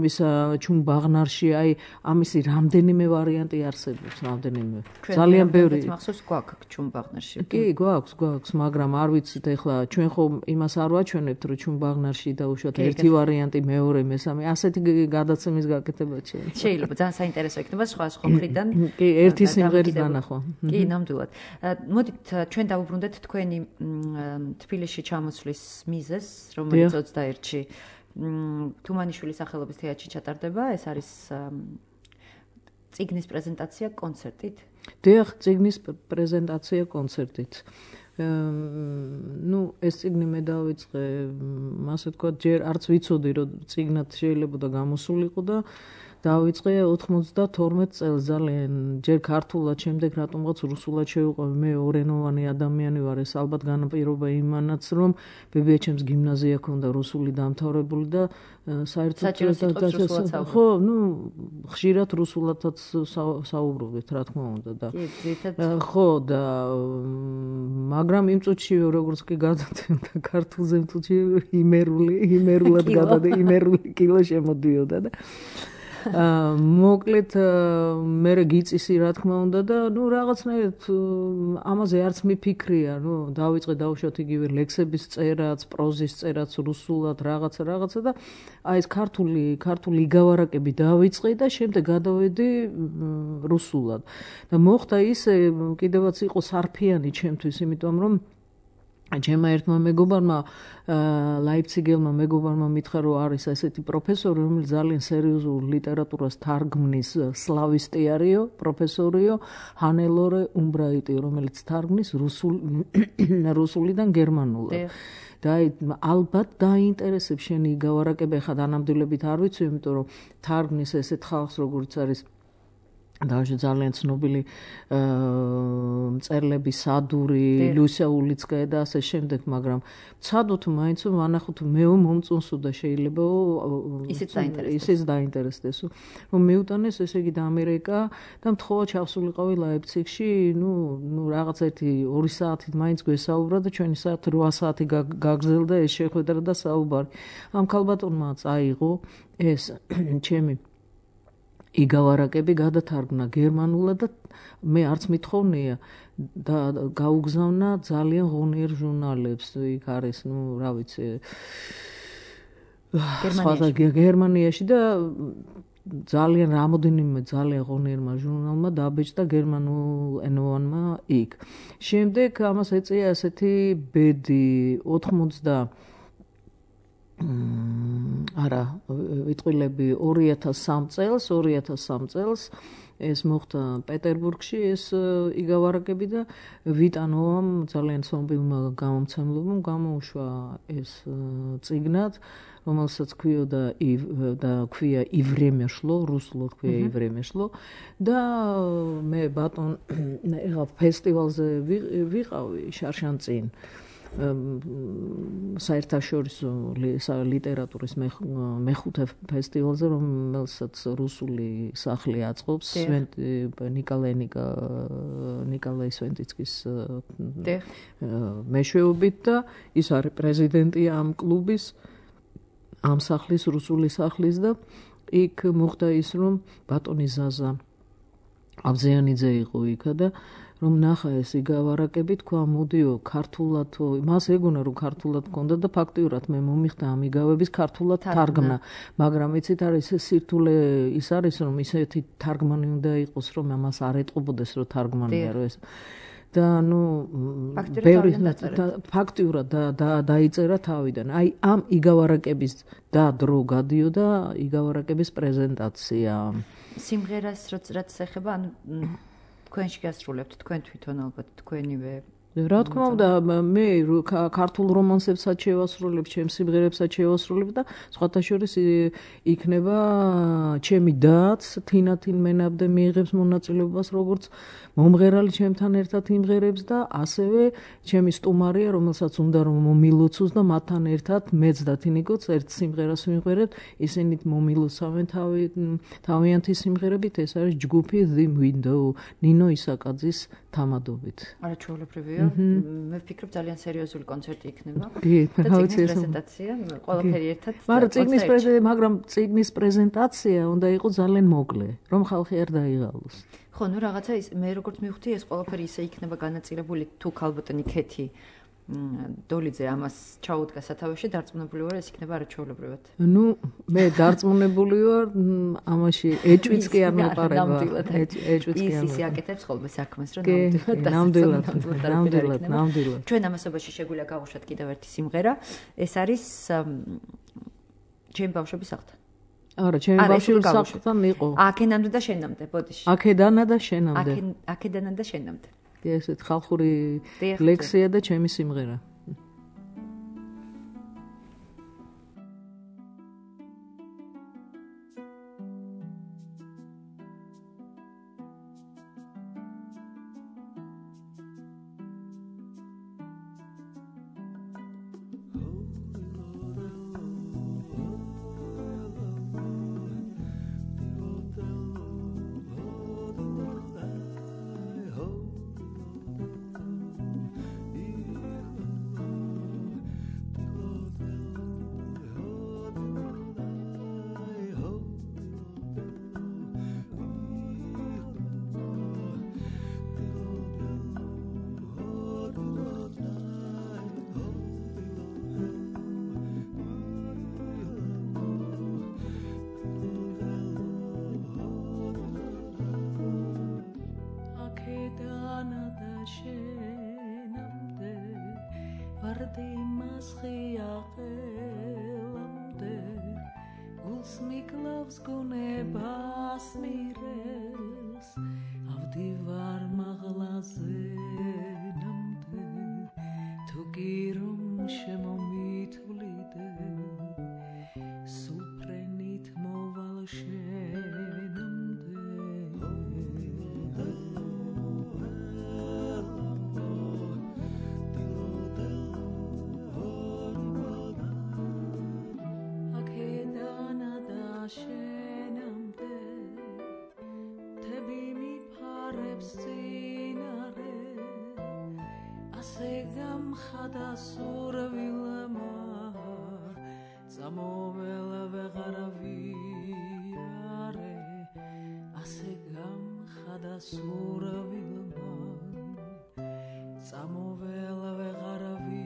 ჩუმ ბაღნარში, აი ამისი რამდენიმე ვარიანტი არსებობს, რამდენიმე. ძალიან ბევრი. მახსოვს გვაქვს ჩუმ ბაღნარში. კი, გვაქვს, მაგრამ არ ვიცით ეხლა ჩვენ ხო იმას არ ვაჩვენებთ რომ ჩვენ ბაღნარში დაუშვათ ერთი ვარიანტი, მეორე, მესამე, ასეთი გადაცემის გაკეთება შეიძლება ძალიან საინტერესო იქნება სხვა მხრიდან. კი, ერთი სიმღერის დანახვა. კი, ნამდვილად. მოდით ჩვენ დავუბრუნდეთ თქვენი თბილისში ჩამოსვლის მიზეზს, რომელიც 21-ში თუმანიშვილის სახელობის თეატრში ჩატარდება. ეს არის წიგნის პრეზენტაცია კონცერტით. დიახ, წიგნის პრეზენტაცია კონცერტით. ეს წიგნი მე დავიწყე, ასე თქვა, ჯერ არც ვიცოდი, რომ წიგნად შეიძლება და გამოსულიყო და დავიწყე 92 წელს ძალიან ჯერ ქართულად, შემდეგ რატომღაც რუსულად შევიყვე. მე ორენოვანი ადამიანი ვარ, ეს ალბათ განაპირობა იმანაც, რომ ბებიაჩემს გიმნაზია ქონდა რუსული დამთავრებული და საერთოდ ხო, ხშირად რუსულადაც საუბრობთ, რა თქმა უნდა და ხო და მაგრამ იმ წუთში როგორც კი გადადიოდა ქართულზე, იმ წუთში იმერულად გადადიოდა, იმერული კილო შემოდიოდა და მოკლედ მე გიწისი რა თქმა უნდა და რაღაცნაირად ამაზე არც მიფიქრია, დავიწყე დავუშვათ იგივე ლექსების წერაც, პროზის წერაც რუსულად რაღაცა და აი ეს ქართული იგავარაკები დავიწყე და შემდეგ გადავედი რუსულად. და მოხდა ისე, კიდევაც იყო სარფიანი ჩემთვის, იმიტომ რომ ჩემმა ერთმა მეგობარმა ლაიფციგელმა მეგობარმა მითხრა რომ არის ესეთი პროფესორი რომელიც ძალიან სერიოზულ ლიტერატურას თარგმნის სლავისტი არისო პროფესორიო ჰანელორე უმბრაიტი რომელიც თარგმნის რუსულიდან გერმანულად და ალბათ დაინტერესებს შენი იგავარაკება ხა დანამდვილებით არ ვიცი იმიტომ რომ თარგმნის ესეთ ხალხს როგორც არის დავუშვათ ძალიან ცნობილი მწერლები სადური, ლუსია ულიცკაია და ასე შემდეგ, მაგრამ ცადოთ მაინც ვანახოთ მეო მომწონსო და შეიძლება ისიც დაინტერესდეს. რომ მეუტანეს ესე იგი და ამერიკა და მთხოვა ჩავსულიყავი ლაიფციგში, რაღაც ერთი 2 საათით მაინც გვესაუბრა და ჩვენი საათი 8 საათი გაგრძელდა ეს შეხვედრა და საუბარი. ამ ქალბატონმა წაიღო ეს ჩემი იგავარაკები გადათარგმნა გერმანულად და მე არც მithოვნია და გაუგზავნა ძალიან ღონიერ ჟურნალებს იქ არის რა ვიცი გერმანიაში და ძალიან რამოდენიმე ძალიან ღონიერმა ჟურნალმა დაბეჭდა გერმანულ ენოვანმა იქ შემდეგ ამას ეწია ასეთი ბედი 80 არა ვიტყვილები 2003 წელს ეს მოხდა პეტერბურგში ეს იგავარაკები და ვიტანოვამ ძალიან ცნობილმა გამომცემლობამ გამოუშვა ეს წიგნად რომელსაც ქვია ივრემეშლო რუსულად ქვია ივრემეშლო და მე ბატონ ეხლა ფესტივალზე ვიყავი შარშანწინ საერთაშორისო ლიტერატურის მეხუთე ფესტივალზე, რომელსაც რუსული სახლი აწყობს, ნიკოლაი სვენტიცკის მეშვეობით და ის არის პრეზიდენტი ამ კლუბის, ამ სახლის, რუსული სახლის და იქ მოხდა ის, რომ ბატონი ზაზა აბზიანიძე იყო იქა და რომ ნახა ეს იგავარაკები თქვა მოდიო ქართულად მას ეგონა რომ ქართულად გქონდა და ფაქტიურად მე მომიხდა ამ იგავების ქართულად თარგმნა მაგრამ იცით არის სირთულე ის არის რომ ისეთი თარგმანი უნდა იყოს რომ ამას არ ეტყობოდეს რომ თარგმანია რომ ეს და ფაქტიურად დაიწერა თავიდან აი ამ იგავარაკების და დრო გადიოდა იგავარაკების პრეზენტაცია სიმღერას რაც ეხება ანუ თქვენში გასრულებთ თქვენ თვითონ ალბათ თქვენივე რა თქმა უნდა მე ქართულ რომანსებსაც შევასრულებ ჩემს სიმღერებსაც შევასრულებ და სხვათა შორის იქნება ჩემი დაც თინათინ მენაბდე მიიღებს მონაწილეობას როგორც მომღერალი ჩემთან ერთად იმღერებს და ასევე ჩემი სტუმარია რომელსაც უნდა რომ მომილოცოს და მათთან ერთად მეც და თინიკოც ერთ სიმღერას ვიმღერებთ ისინით მომილოცავენ თავიანთი სიმღერებით ეს არის ჯგუფი The Window ნინო ისაკაძის თამადობით არა ჩვეულებრივია მე ვფიქრობ ძალიან სერიოზული კონცერტი იქნება და წიგნის პრეზენტაცია ყველაფერი ერთად მაგრამ წიგნის პრეზენტაცია უნდა იყოს ძალიან მოკლე რომ ხალხი არ დაიღალოს ხო ნუ რაღაცა ის მე როგორც მივხვდი ეს ყველაფერი ისე იქნება განაწილებული თუ ქალბატონი ქეთი დოლიძე ამას ჩაუდგა სათავეში დარწმუნებული ვარ ეს იქნება არაჩვეულებრივად ნუ მე დარწმუნებული ვარ ამაში ეჭვიც კი არ მეყარება ეჭვიც კი არ ის აკეთებს ხოლმე საქმეს რომ ნამდვილად ჩვენ ამასობაში შეგვიძლია გავუშვათ კიდევ ერთი სიმღერა ეს არის ჩემი ბავშვების სახლთან არა ჩემი ბავშვების სახლთან იყო აქედან და შენამდე ბოდიში აქედანა და შენამდე აქედანა და შენამდე ესეთ ხალხური ლექსია და ჩემი სიმღერა შენამდე ვარდი მასხია ყელამდე გულს მიკლავს გონებას მირეს ავდივარ მაღლაზე ნამდე თუ კი რომ შემომითვლიდე სუფრენით მოვალ შენამდე თები მიფარებს წინარე ასე გამხადა სურვილმა წამოვალ ვეღარ ვიარე ასე გამხადა სურვილმა წამოვალ ვეღარ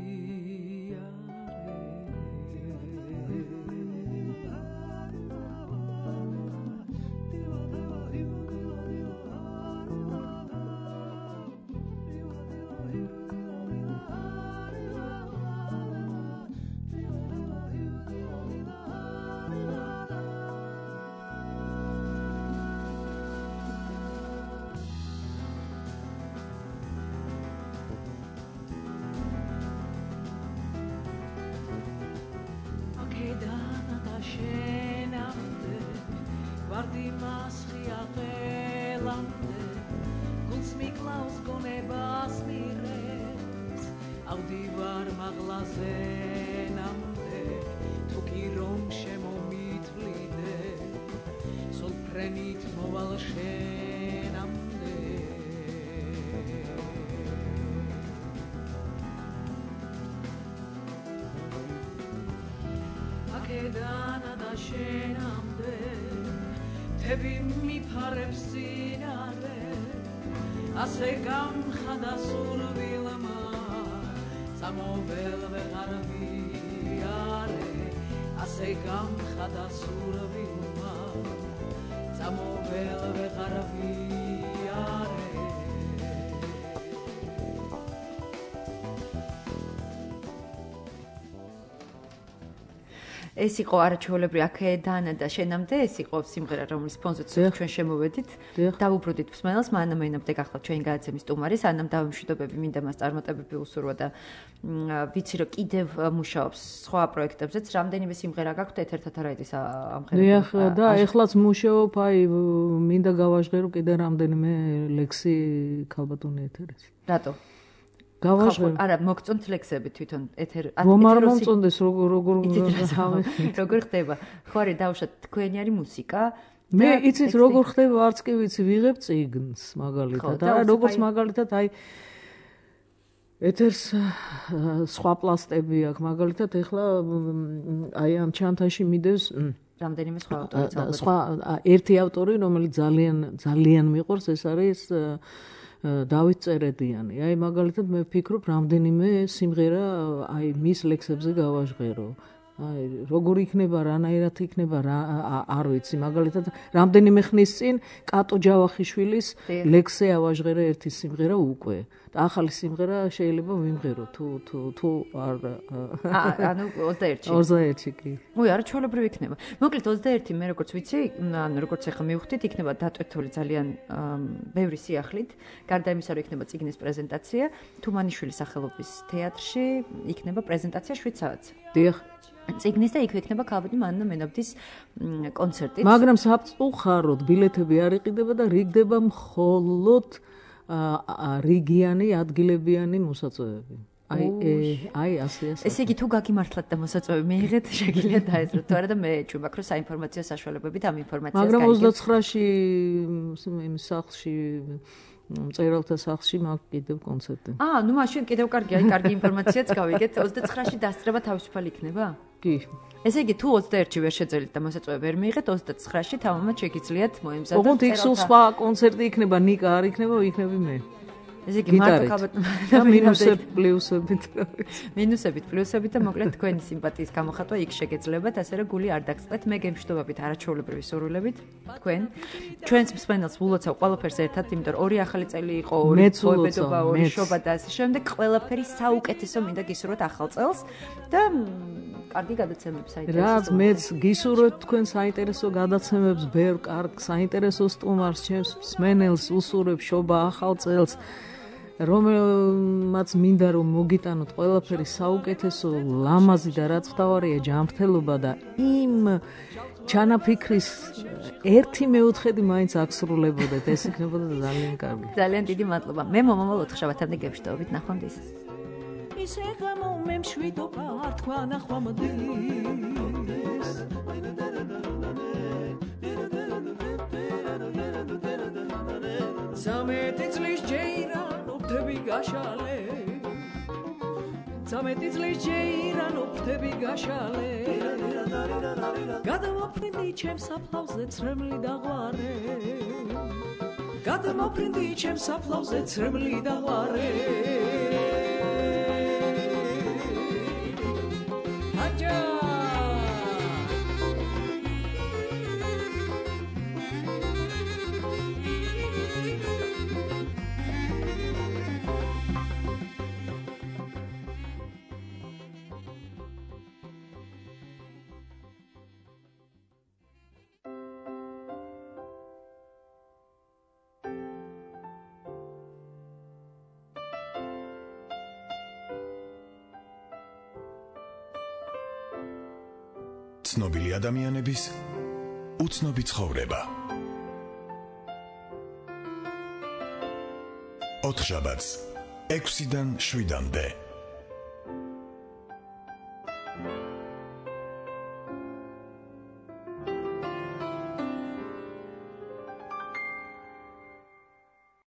შენამდე ვარდი მასხია ყელამდე გულს მიკლავს გონებას მირეს ავდივარ მაღლაზე ნამდე თუ კი რომ შემომითვლიდე სულფრენით მოვალ შენამდე აქედანა და შენამდე თები მიფარებს წინარე ასე გამხადა სურვილმა წამოვალ ვეღარ ვიარე ასე გამხადა სურვილმა წამოვალ ვეღარ ვიარე ეს იყო არაჩვეულებრივი აქედანა და შენამდე ეს იყო სიმღერა რომლის ფონზეც ჩვენ შემოვედით დავუბრუნდით მსმენელს მანამ მენამდე გახლავთ ჩვენი გადაცემის სტუმარი სანამ დავიმშვიდობები მინდა მას წარმატებები უსურვა და ვიცი რომ კიდევ მუშაობს სხვა პროექტებზეც რამდენიმე სიმღერა გაქვთ ეთერთან რაიტის ამღერებული და ეხლაც მუშაობ აი მინდა გავაჟღერო კიდე რამდენიმე ლექსი ქალბატონი ეთერից რატო გავაჟღერო არა მოგწონთ ლექსები თვითონ ეთერ რომარ მომწონდეს როგორ ხდება ხო არის დავუშვათ თქვენი არის მუსიკა მე იცით როგორ ხდება არც კი ვიცი ვიღებ წიგნს მაგალითად და როგორც მაგალითად აი ეთერს სხვა პლასტები აქვს მაგალითად ეხლა აი ამ ჩანთაში მიდევს რამდენიმე სხვა ავტორი სხვა ერთი ავტორი რომელიც ძალიან მიყვარს ეს არის დავით წერედიანი. აი მაგალითად მე ვფიქრობ რამდენიმე სიმღერა აი მის ლექსებზე გავაჟღერო. აი როგორ იქნება, რანაირად იქნება, არ ვიცი. მაგალითად რამდენიმე ხნის წინ კატო ჯავახიშვილის ლექსზე ავაჟღერე ერთი სიმღერა უკვე. და ახალი სიმღერა შეიძლება ვიმღერო თუ არ ანუ 21-ში. 21-ში კი. უი, არაჩვეულებრივი იქნება. მოკლედ 21 მე როგორც ვიცი, ანუ როგორც ახლა მივხვდით, იქნება დატვირთული ძალიან ბევრი სიახლით. გარდა იმისა, რომ იქნება წიგნის პრეზენტაცია, თუმანიშვილის სახელობის თეატრში იქნება პრეზენტაცია 7 საათზე. დიახ. წიგნის და იქ იქნება ქალბატონი მანნა მენაბდის კონცერტი. მაგრამ საფწუხაროდ ბილეთები არ იყიდება და რიგდება მხოლოდ რიგიანი ადგილებიანი მოსაწვევები. აი ასე. ესე იგი თუ გაგიმართლათ და მოსაწვევი მიიღეთ, შეგიძლიათ დაესწროთ. თუ არა და მე ჩვენბაქ რო საინფორმაციო საშუალებებით ამ ინფორმაციას გაიგეთ. მაგრამ 29-ში იმ სახლში მწერალთა სახლში მაქვს კიდევ კონცერტი. ნუ მაშინ კიდევ კარგია, კარგი ინფორმაციაც გავიგეთ. 29-ში დასწრება თავისუფალი იქნება? კი. ესე იგი თუ 21-ში ვერ შეძელით და მოსაწვევი ვერ მიიღეთ, 29-ში თავმოყრად შეგიძლიათ მოემზადოთ. ოღონდ იქ სულ სხვა კონცერტი იქნება, ნიკა არ იქნება, იქნები მე. ესე იგი მარტო და მინუსები პლუსებით მინუსებით პლუსებით და მოკლედ თქვენი სიმპათიის გამოხატვა იქ შეგეძლებათ, ასე რომ გული არ დაგწყეთ. მე გემშვიდობებით არაჩვეულებრივი სურვილებით თქვენ. ჩვენს მსმენელს ვულოცავ ყველაფერს ერთად, იმიტომ რომ 2 ახალი წელი იყო, 2 მოებედობა, 2 შობა და ასე შემდეგ. ყველაფერი საუკეთესო მინდა გისურვოთ ახალ წელს და კარგი გადაცემებს საინტერესო. რა, მეც გისურვებთ თქვენ საინტერესო გადაცემებს, ბევრ კარგ საინტერესო სტუმარს, ჩემს მსმენელს უსურვებ შობა ახალ წელს. რომელმაც მინდა რომ მოგიტანოთ ყველაფერი საუკეთესო, ლამაზი და რაც თავარია ჯანმრთელობა და იმ ჩანაფიქრის 1/4 მაინც აღსრულებოდეთ, ეს იქნებოდა ძალიან კარგი. ძალიან დიდი მადლობა. მე მომავალ 4 შაბათამდე გემშვიდობით, ნახვამდის. ისე გამომე მშვიდობა არ თქვა ნახვამდის. სამეთი წლის ჯეირან ოფთები გაშალე, სამეთი წლის ჯეირან ოფთები გაშალე, გადმოფრინდი ჩემს საფლავზე ცრემლი დაღვარე, გადმოფრინდი ჩემს საფლავზე ცრემლი დაღვარე. აჯა ცნობილი ადამიანების უცნობი ცხოვრება. 4 შაბათს 6-დან 7-მდე.